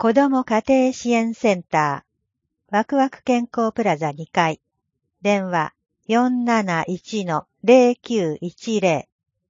子ども家庭支援センター、ワクワク健康プラザ2階、電話 471-0910。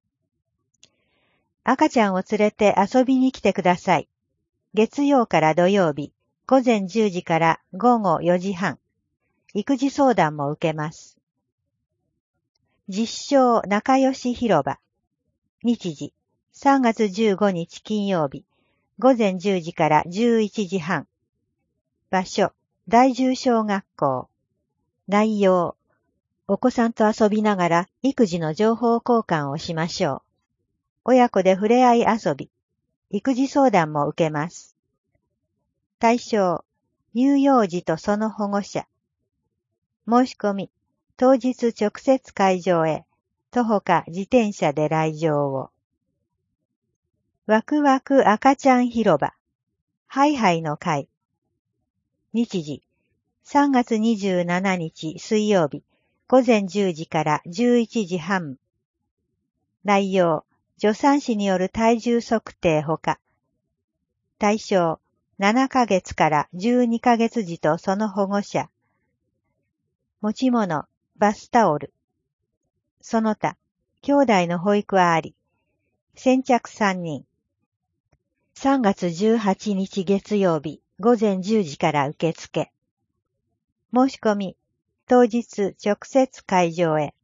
赤ちゃんを連れて遊びに来てください。月曜から土曜日、午前10時から午後4時半。育児相談も受けます。実証仲良し広場。日時、3月15日金曜日、午前10時から11時半。場所、第10小学校。内容、お子さんと遊びながら育児の情報交換をしましょう。親子で触れ合い遊び、育児相談も受けます。対象、乳幼児とその保護者。申し込み、当日直接会場へ、徒歩か自転車で来場を。ワクワク赤ちゃん広場、ハイハイの会。日時、3月27日水曜日、午前10時から11時半。内容、助産師による体重測定ほか。対象、7ヶ月から12ヶ月児とその保護者。持ち物、バスタオル。その他、兄弟の保育はあり。先着3人。3月18日月曜日、午前10時から受付。申し込み、当日直接会場へ。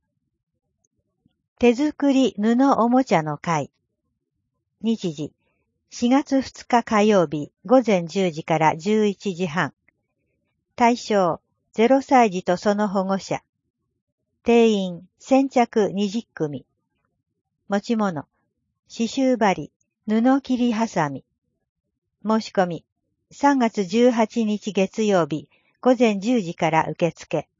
手作り布おもちゃの会。日時、4月2日火曜日、午前10時から11時半。対象、0歳児とその保護者。定員、先着20組。持ち物、刺繍針、布切りはさみ。申し込み、3月18日月曜日、午前10時から受付。